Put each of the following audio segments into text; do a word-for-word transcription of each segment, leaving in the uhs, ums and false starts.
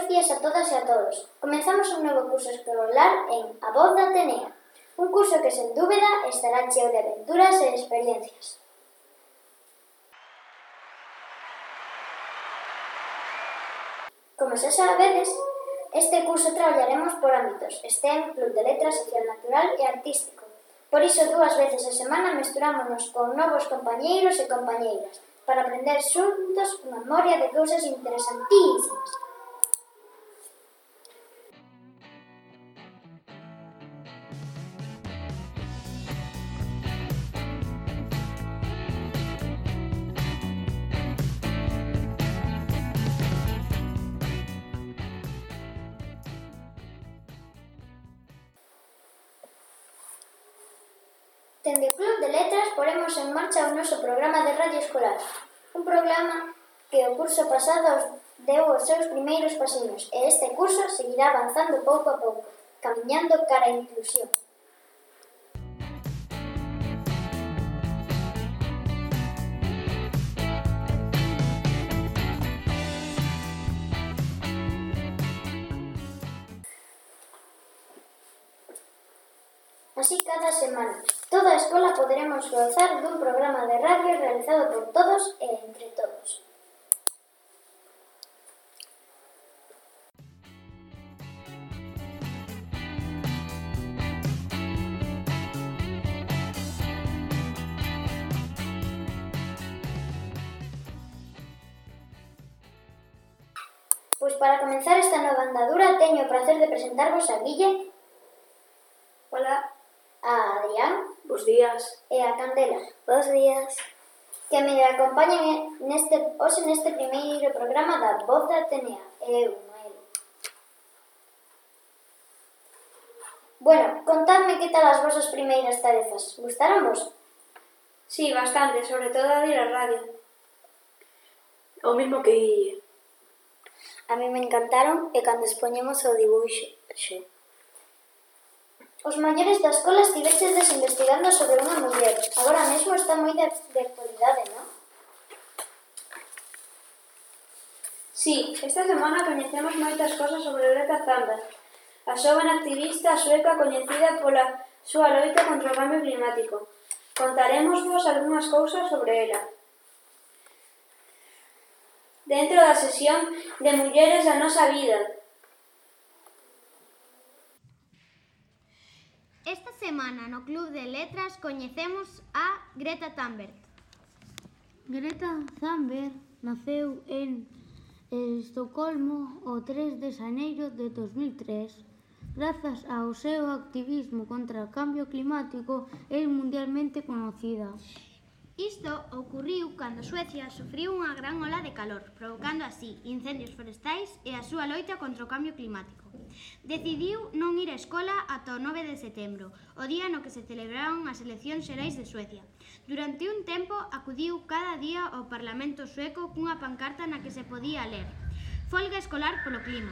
Bos días a todas e a todos. Comenzamos un novo curso escolar en A Voz da Atenea, un curso que, sen dúbida, estará cheo de aventuras e experiencias. Como xa sabedes, este curso traballaremos por ámbitos STEM, Club de Letras, Social Natural e Artístico. Por iso, dúas veces a semana mesturámonos con novos compañeiros e compañeiras para aprender xuntos unha memoria de cousas interesantísimas. Dende o Club de Letras poremos en marcha o noso programa de radio escolar, un programa que o curso pasado deu os seus primeiros pasiños e este curso seguirá avanzando pouco a pouco, camiñando cara á inclusión. Así, cada semana, toda a escola poderemos gozar dun programa de radio realizado por todos e entre todos. Pois para comenzar esta nova andadura teño o prazer de presentarvos a Guille. Hola. A Adrián. Bos días. E a Candela. Bos días. Que me acompañen neste, hoxe neste primeiro programa da Voz da Atenea. E eu, Noel. Bueno, contadme que tal as vosas primeiras tarefas. Gustaron vos? Sí, bastante, sobre todo a ir á radio. O mismo que Guille. A mí me encantaron e cando expoñemos o dibuixo. Os maiores da escola estivechedes investigando sobre unha muller. Agora mesmo está moi de, de actualidade, non? Sí, esta semana coñecemos moitas cosas sobre Greta Thunberg, a xoven activista sueca coñecida pola súa loita contra o cambio climático. Contarémosvos algunhas cousas sobre ela. Dentro da sesión de Mulleres da nosa vida. Esta semana no Club de Letras coñecemos a Greta Thunberg. Greta Thunberg naceu en Estocolmo o tres de xaneiro de dos mil tres. Grazas ao seu activismo contra o cambio climático é mundialmente conocida. Isto ocurriu cando Suecia sufriu unha gran ola de calor, provocando así incendios forestais e a súa loita contra o cambio climático. Decidiu non ir á escola ata o nove de setembro, o día no que se celebraron as eleccións xerais de Suecia. Durante un tempo acudiu cada día ao Parlamento sueco cunha pancarta na que se podía ler "Folga escolar polo clima".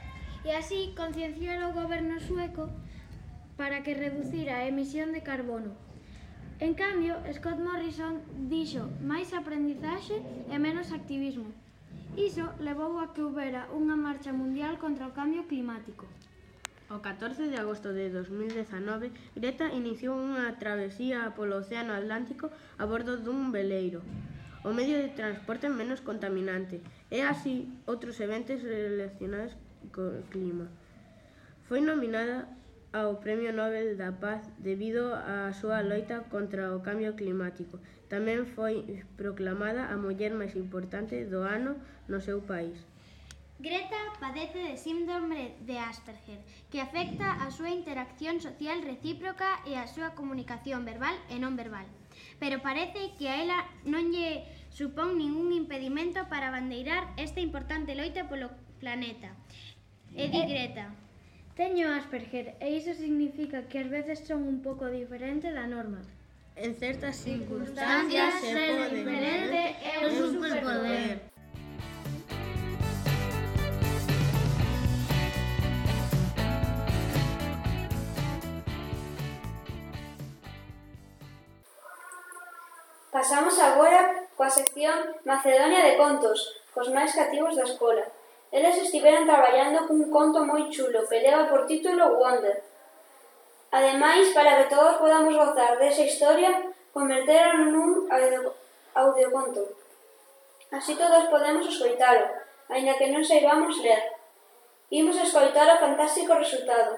E así concienciar o goberno sueco para que reducira a emisión de carbono. En cambio, Scott Morrison dixo máis aprendizaxe e menos activismo. Iso levou a que houbera unha marcha mundial contra o cambio climático. O catorce de agosto de dos mil dezanove, Greta iniciou unha travesía polo Océano Atlántico a bordo dun veleiro, o medio de transporte menos contaminante, e así outros eventos relacionados co clima. Foi nominada ao Premio Nobel da Paz debido á súa loita contra o cambio climático. Tamén foi proclamada a muller máis importante do ano no seu país. Greta padece de síndrome de Asperger, que afecta a súa interacción social recíproca e a súa comunicación verbal e non verbal. Pero parece que a ela non lle supón ningún impedimento para bandeirar esta importante loita polo planeta. E di Greta: Teño Asperger e iso significa que ás veces son un pouco diferente da norma. En certas circunstancias se pode diferente é un superpoder. Pasamos agora coa sección Macedonia de Contos, cos máis cativos da escola. Eles estiveron traballando cun conto moi chulo que leva por título Wonder. Ademais, para que todos podamos gozar desa historia, converteron nun audioconto. Así todos podemos escoitalo, aínda que non saibamos ler. Imos escoitar o fantástico resultado.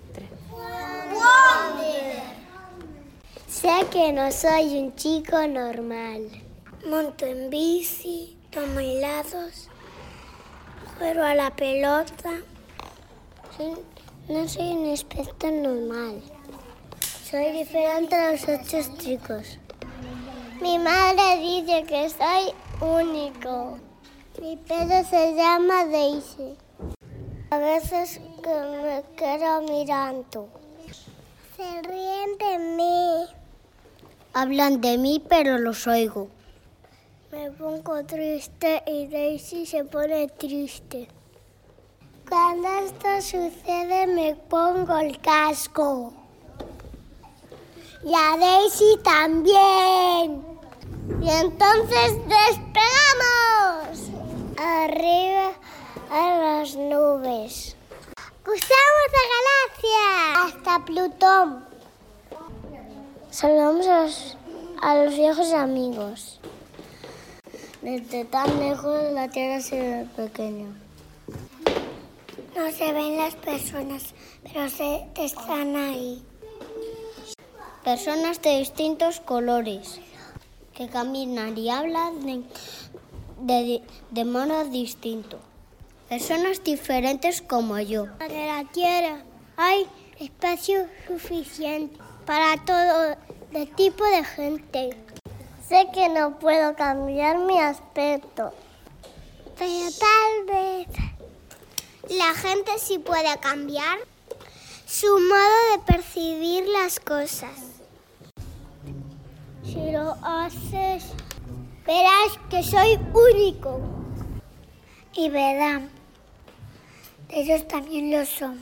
Sé que no soy un chico normal. Monto en bici, tomo helados, juego a la pelota. Soy, no soy un aspecto normal. Soy diferente a los otros chicos. Mi madre dice que soy único. Mi pelo se llama Daisy. A veces que me quedo mirando. Se ríen de mí. Hablan de mí, pero los oigo. Me pongo triste y Daisy se pone triste. Cuando esto sucede me pongo el casco. Y a Daisy también. Y entonces despegamos. Arriba a las nubes. Cruzamos la galaxia hasta Plutón. Saludamos a los, a los viejos amigos. Desde tan lejos la Tierra se ve pequeña. No se ven las personas, pero se están ahí. Personas de distintos colores que caminan y hablan de, de, de modo distinto. Personas diferentes como yo. En la Tierra hay espacio suficiente para todo de tipo de gente. Sé que no puedo cambiar mi aspecto, pero tal vez la gente sí puede cambiar su modo de percibir las cosas. Si lo haces, verás que soy único. Y verán, ellos también lo son.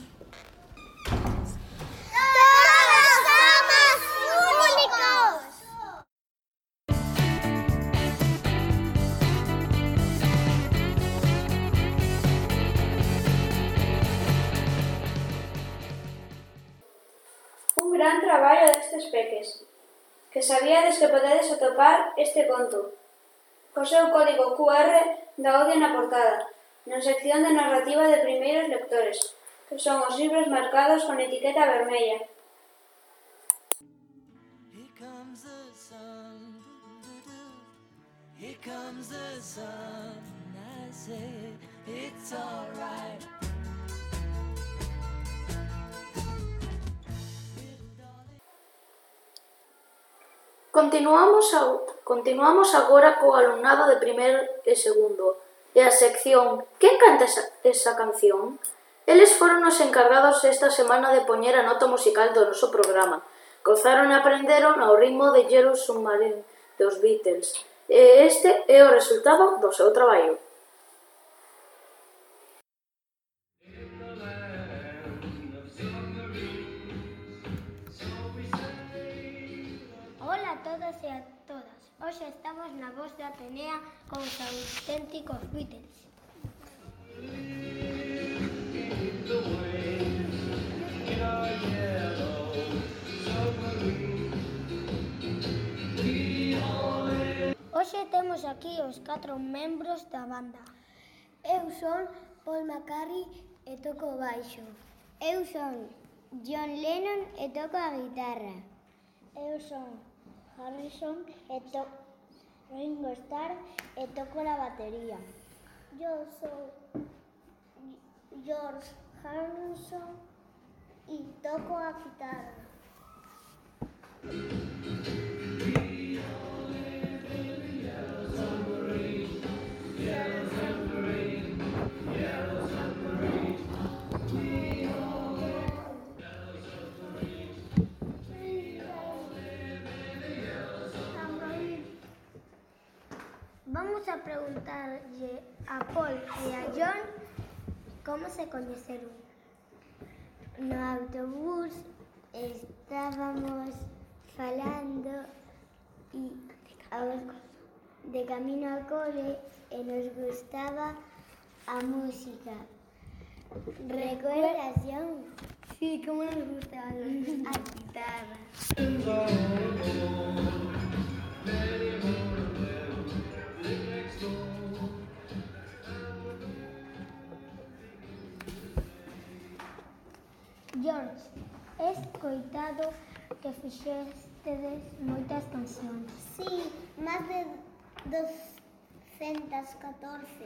¡Todos somos únicos! Un gran traballo destes peques, que sabíades que podedes atopar este conto, co seu código Q R da Odio na portada, na sección de narrativa de primeiros lectores, que son os libros marcados con etiqueta vermella. Here comes the sun, here comes the sun, I say it's alright. Continuamos, a, continuamos agora co alumnado de primeiro e segundo e a sección Quen canta esa, esa canción? Eles foron os encargados esta semana de poñer a nota musical do noso programa. Gozaron e aprenderon ao ritmo de Yellow Submarine dos Beatles e este é o resultado do seu traballo. Hola a todos e a todas. Hoxe estamos na Voz de Atenea con os auténticos Beatles. Hoxe temos aquí os catro membros da banda. Eu son Paul McCartney e toco o baixo. Eu son John Lennon e toco a guitarra. Eu son Harrison e toco Ringo Starr e toco la batería. Yo soy George Harrison y toco a guitarra. Vamos a preguntarle a Paul y a John cómo se conocieron. No autobús estábamos falando y de camino ao cole e nos gustaba A música. ¿Recuerdas, John? Sí, cómo nos gusta a la guitarra. George, he escoitado que fixestedes moitas cancións. Sí, máis de doscientas catorce.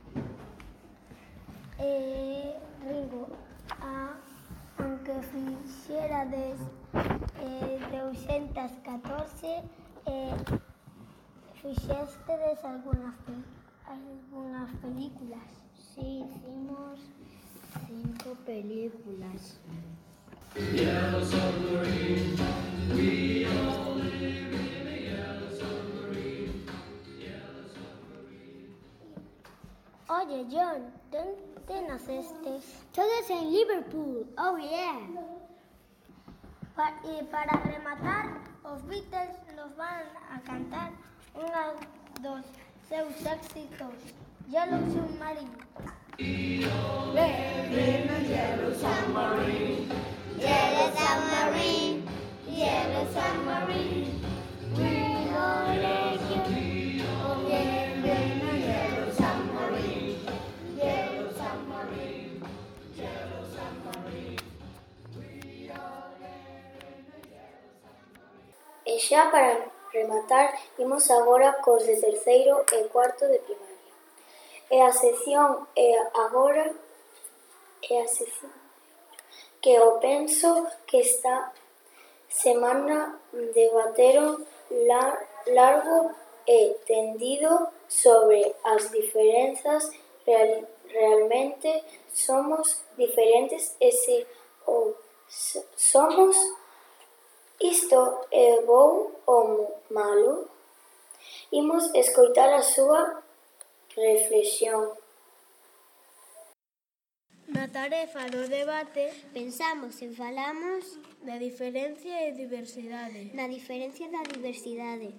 Eh, Ringo, a, aunque fixerades eh, doscientas catorce, eh, fixestedes algunhas, pe algunhas películas? Sí, hicimos cinco películas. Yellow submarine, we all live in a yellow submarine, yellow submarine. Oye, John, ¿dónde nacestes? Todos en Liverpool, oh yeah. Pa y para rematar, os Beatles nos van a cantar unha dos seus éxitos, Yellow Submarine. We all live in a yellow submarine, Yellow submarine, yellow submarine. We all live in a yellow submarine, yellow submarine, yellow submarine. We all live in a yellow submarine. E xa para rematar, imos agora cos de terceiro e cuarto de primaria. E a sección é agora é a sección que o penso que esta semana debateron lar, largo e tendido sobre as diferenzas. Real, realmente somos diferentes e se o somos, isto é bo ou malo? Imos escoitar a súa reflexión. Na tarefa do debate Pensamos e falamos da diferencia e diversidade. na diferencia da diversidade.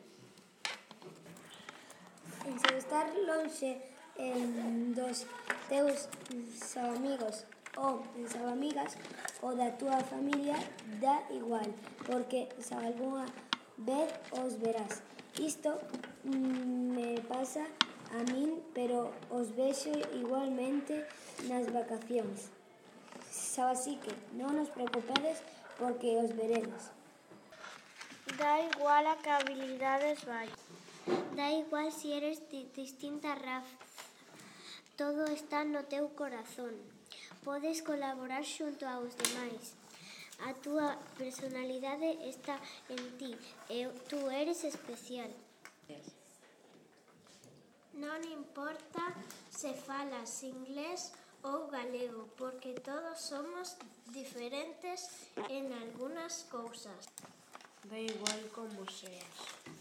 En seu estar lonxe eh, dos teus amigos ou amigas ou da túa familia dá igual, porque se algunha vez os verás. Isto mm, me pasa a min, pero os vexo igualmente nas vacacións. Xa así que non os preocupedes porque os veredes. Da igual a que habilidades vai. Da igual si eres de distinta raza. Todo está no teu corazón. Podes colaborar xunto aos demais. A túa personalidade está en ti e tú eres especial. Non importa se falas inglés ou galego, porque todos somos diferentes en algunhas cousas. Da igual como seas.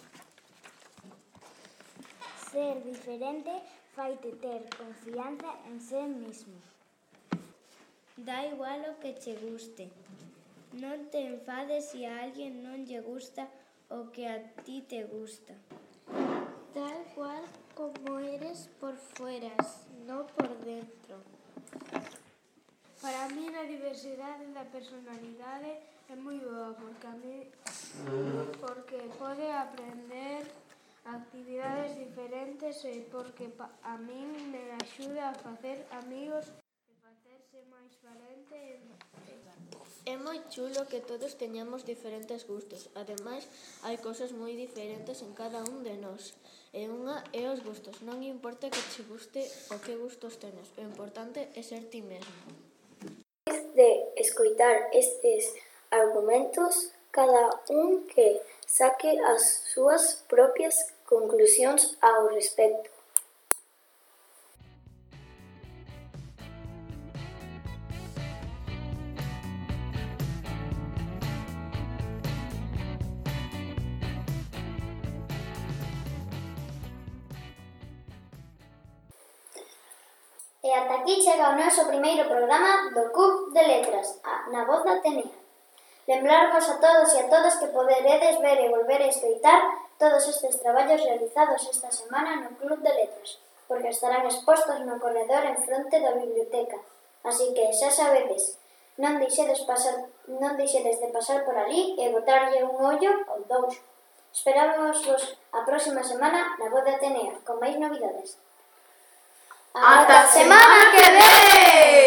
Ser diferente faite ter confianza en ser mismo. Da igual o que che guste. Non te enfades se a alguén non lle gusta o que a ti te gusta. Da igual como eres por fuera, non por dentro. Para mí a diversidade da personalidade é moi boa, porque a mí porque pode aprender actividades diferentes e porque a min me axuda a facer amigos e facerse máis valente e É moi chulo que todos teñamos diferentes gustos. Ademais, hai cousas moi diferentes en cada un de nós. E unha é os gustos. Non importa que che guste o que gustos tenes. O importante é ser ti mesmo. Despois de escoitar estes argumentos, cada un que saque as súas propias conclusións ao respecto. E ata aquí chega o noso primeiro programa do Club de Letras, a, na voz da Atenea. Lembrarvos a todos e a todas que poderedes ver e volver a escoitar todos estes traballos realizados esta semana no Club de Letras. porque estarán expostos no corredor en fronte da biblioteca. Así que, xa sabedes, non deixedes, pasar, non deixedes de pasar por ali e botarlle un ollo ou dous. Esperamos vos a próxima semana na Voz de Atenea, con máis novidades. ¡Ata a semana que ven!